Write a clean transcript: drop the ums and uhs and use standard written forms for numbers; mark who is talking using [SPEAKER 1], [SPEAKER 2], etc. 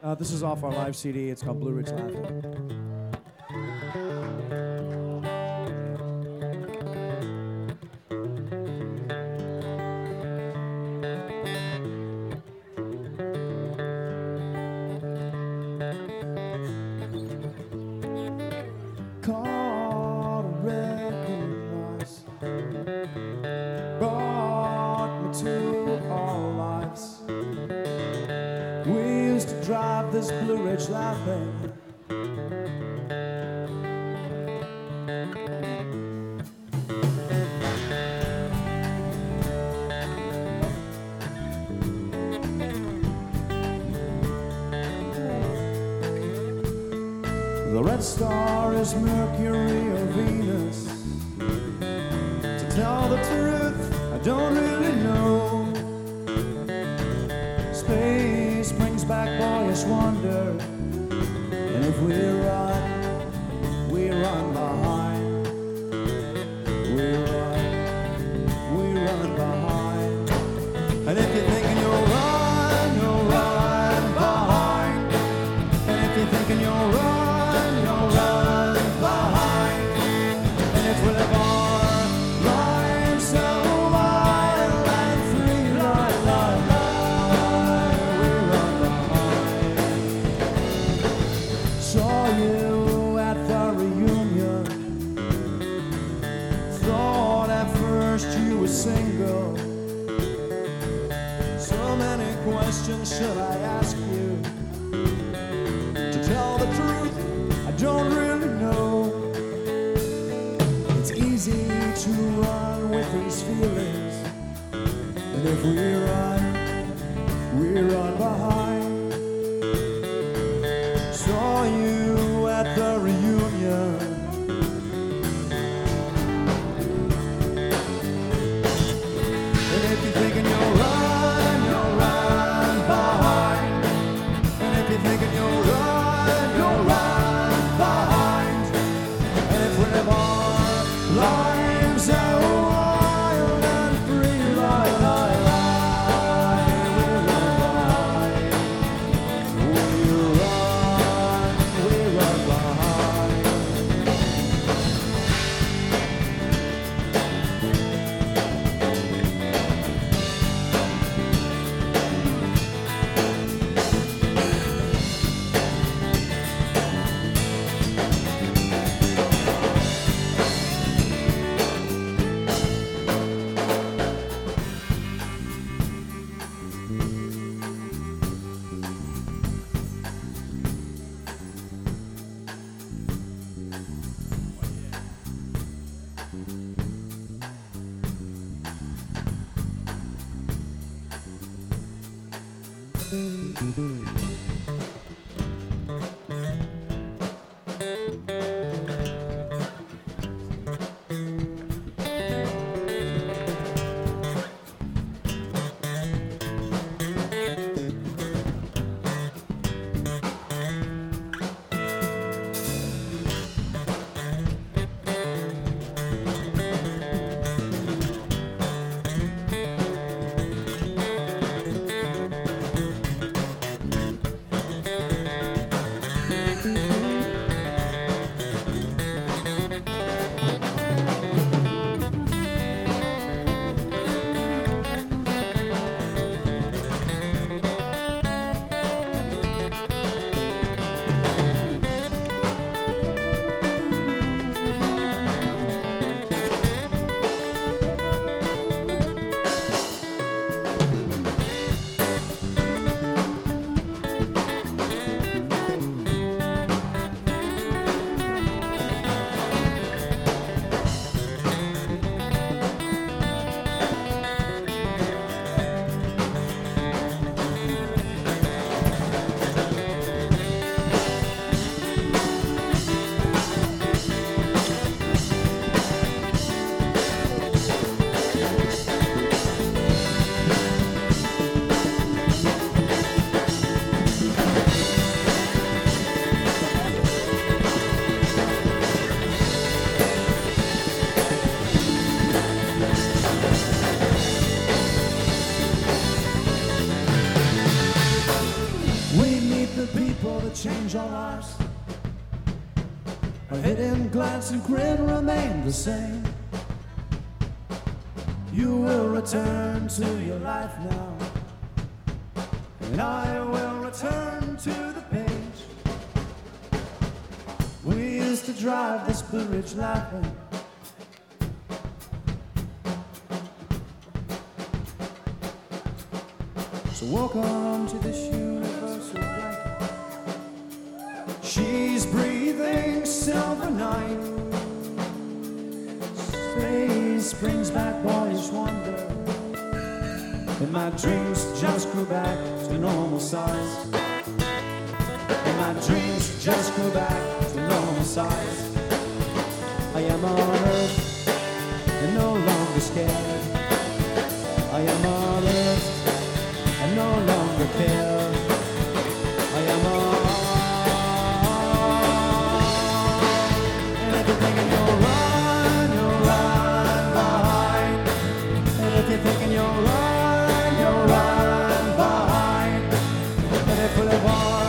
[SPEAKER 1] This is off our live CD. It's called Blue Ridge Laughing. Caught a wrecking us, brought me to our lives. We used to drive this Blue Ridge Laughing. The red star is Mercury or Venus. To tell the truth, I don't really know. Space brings back boyish wonder, and if we run behind. We run behind. And if you're thinking you'll run behind. And if you're thinking you'll run behind. And if we live our lives so wild and free, we run behind. Saw you at the reunion. Thought at first you were single. So many questions should I ask you? To tell the truth, I don't really know. It's easy to run with these feelings, and if we run behind. Saw you at the reunion. And if you're thinking you'll run behind. And if you're thinking you'll run behind. And if we live our lives so wild and free, we run behind. We run behind. people that change our lives. A hidden glance and grin remain the same. You will return to your life now, and I will return to the page. We used to drive this bridge laughing. So welcome to this universal blanket. She's breathing silver night. Space brings back boyish wonder, and my dreams just grew back to normal size. And my dreams just grew back to normal size. I am on earth and no longer scared. I am on earth and no longer care. I am on, and if you're thinking you'll run behind. And if you're thinking you'll run behind. And if you live on.